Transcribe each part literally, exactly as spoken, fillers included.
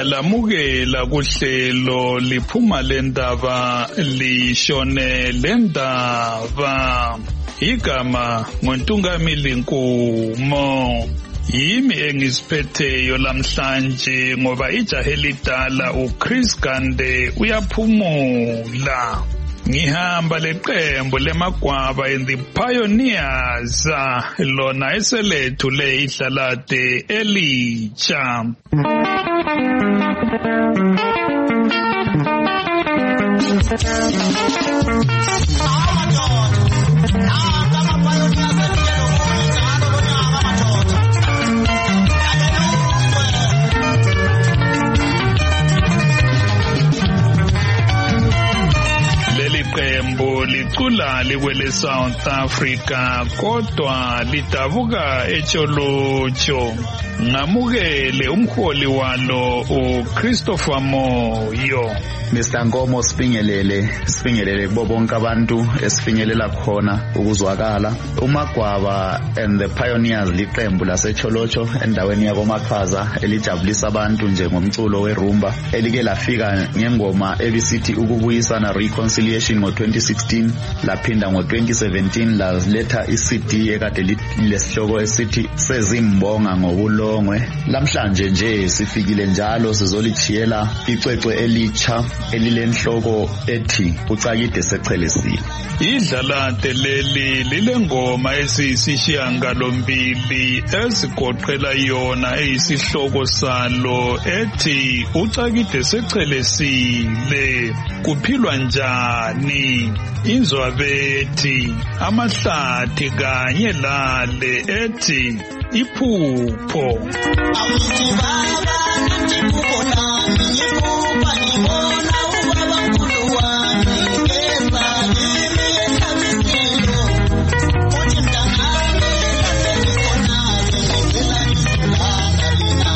siyalamukela kuhlelo liphuma lendaba lishone lendaba. Igama ngoNtungamili Nkumo. Yimi engisiphetheyo lamhlanje ngoba ijahe lidala uChris Gande uyaphumula. Ngihamba leqembu lemagwaba and the pioneers lona eselethu le idlalade elitsha. Iqembu licula likwele South Africa kodwa lidabuka eCholocho. Ngamukele umholi walo uChristopher Moyo. Mister Ngomo sibingelele sibingelele kubo bonke abantu esifinyelela khona ukuzwakala. uMagwaba and the Pioneers liqembu laseCholocho endaweni yakoMakhaza elijabulisa abantu nje ngomculo werumba elike lafika ngengoma ebisithi ukubuyisana reconciliation ngo twenty sixteen laphinda ngo twenty seventeen laletha iC D ekade lesihloko esithi sezimbonga ngobulongwe. Lamhlanje nje sifikile njalo sizolichiyela icwecwe elicha elilenhloko ethi ucakide sechelesile. Idlalade leli lilengoma esisishiyangalombili esigoqela yona eyisihloko salo ethi ucakide sechelesile. Kuphilwa njani? Inzwa bethi amahlathi kanye lale ethi iphupho. Awuthi baba nantiphupho lami ngiphupha ngibona ubaba mkhulu wami ngeza kimi ehlabisilo uthi mntangami laphe ngikhonale ngicela ngizolanda lina.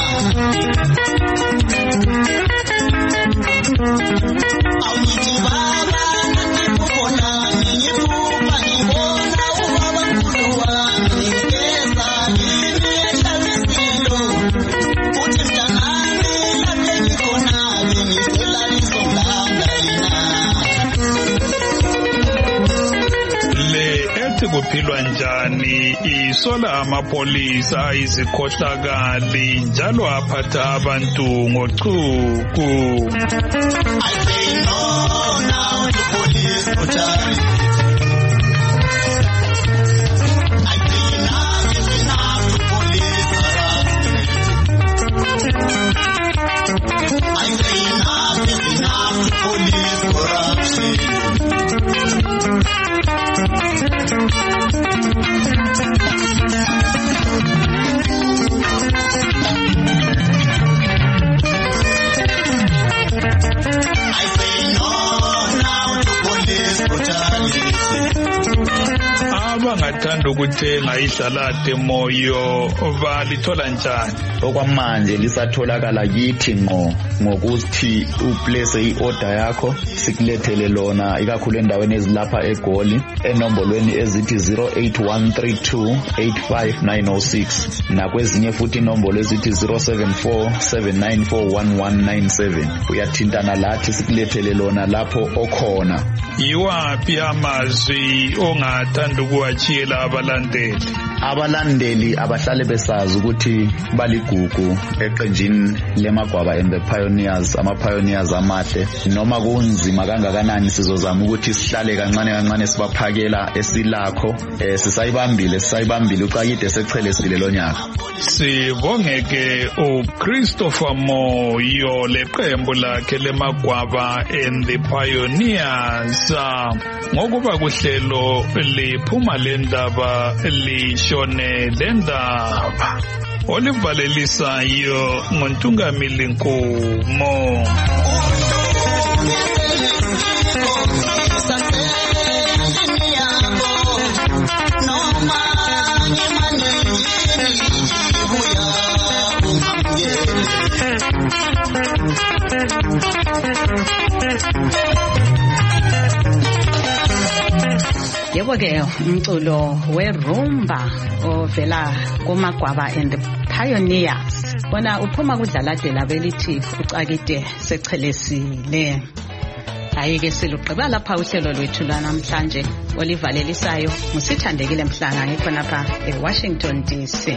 Awuthi baba nantiphupho lami ngiphupha ngibona ubaba mkhulu wami ngeza kimi ehlabisilo uthi mntangami laphe ngikhonale ngicela ngizolanda lina. Le ethi kuphilwa njani isola amapolisa ayizikhohlakali njalo aphatha abantu ngochuku. I say no now to police brutality. I say enough is enough to police harassment. I say enough is enough to police corruption. I say no now to police brutality. Abangathanda ukuthenga idlalade Moyo balithola njani? Okwamanje lisatholakala kithi ngo ngokuthi uplace iorder yakho sikulethele lona ikakhulu endaweni ezilapha eGoli enombolweni ezithi zero eight one three two eight five nine zero six nakwezinye futhi inombolo ezithi zero seven four seven nine four one one nine seven. Uyathintana lathi sikulethele lona lapho okhona. Yiwaphi amazwi ongathanda ukuwachiyela abalandeli? Abalandeli abahlale besazi ukuthi baligugu eqenjini lemagwaba and the Pioneers, ama Pioneers amahle. Noma kunzima kangakanani sizozama ukuthi sihlale kancane kancane sibaphakela esilakho. Eh sisayibambile sisayibambile ucakide sechelesile lonyaka. Sibongeke uChristopher Moyo leqembu lakhe lemagwaba and the Pioneers. Ngokuba kuhlelo liphuma lendaba lishone lendaba. Olivalelisayo ngoNtungamili Nkumo. Yebo ke umculo werumba ovela kuMagwaba and the Pioneers Bona uphuma kudlala de labelithi ucakide sechelesile. Ayike silugqiba lapha uhlelo lwethu lanamhlanje olivalelisayo musithandekile Mhlanga ngikho lapha eWashington D C.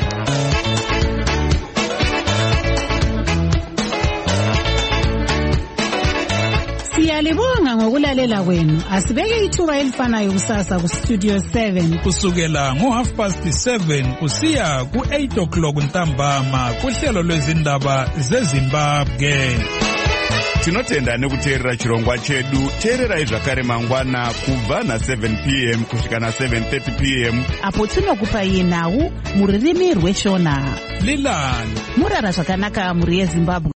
Siyalibonga ngokulalela kwenu. Asibeke ithuba elifanayo kusasa ku Studio seven kusukela ngo half past seven kusiya ku eight o'clock ntambama kuhlelo lwezindaba zeZimbabwe. Tinotenda nekuteerera chirongwa chedu. Teererai zvakare mangwana kubva na seven p m kusvika na seven thirty p m apo tinokupai nhau muririmi rweshona. Lilani Murara zvakanaka muri yeZimbabwe.